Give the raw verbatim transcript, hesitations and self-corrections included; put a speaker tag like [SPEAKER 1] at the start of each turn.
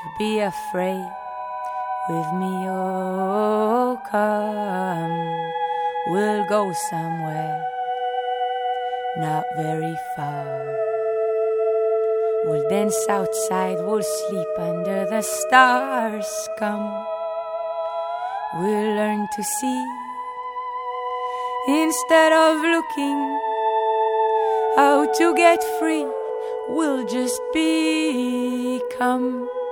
[SPEAKER 1] to be afraid with me. Oh, come, we'll go somewhere not very far. We'll dance outside, we'll sleep under the stars. Come, we'll learn to see instead of looking how to get free. We'll just become